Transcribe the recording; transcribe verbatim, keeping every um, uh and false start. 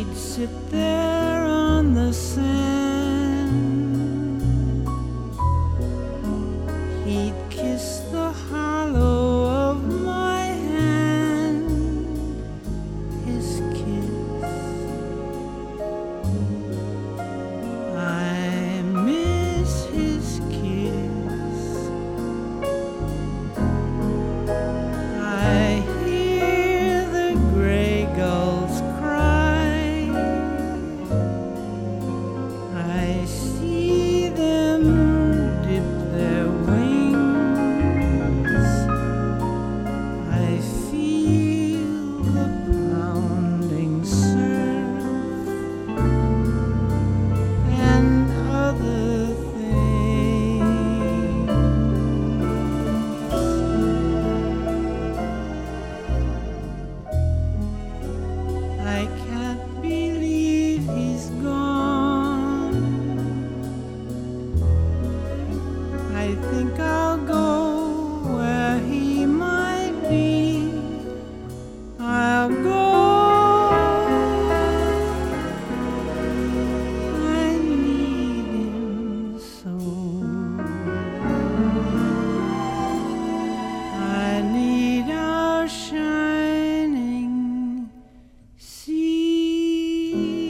He'd sit there on the sand. He'd kiss the hollow of my hand. His kiss, I miss his kiss. I hear the gray gulls cry. I see them dip their wings. I feel the pounding surf and other things. I can't believe he's gone. I think I'll go where he might be. I'll go. I need him so. I need our shining sea.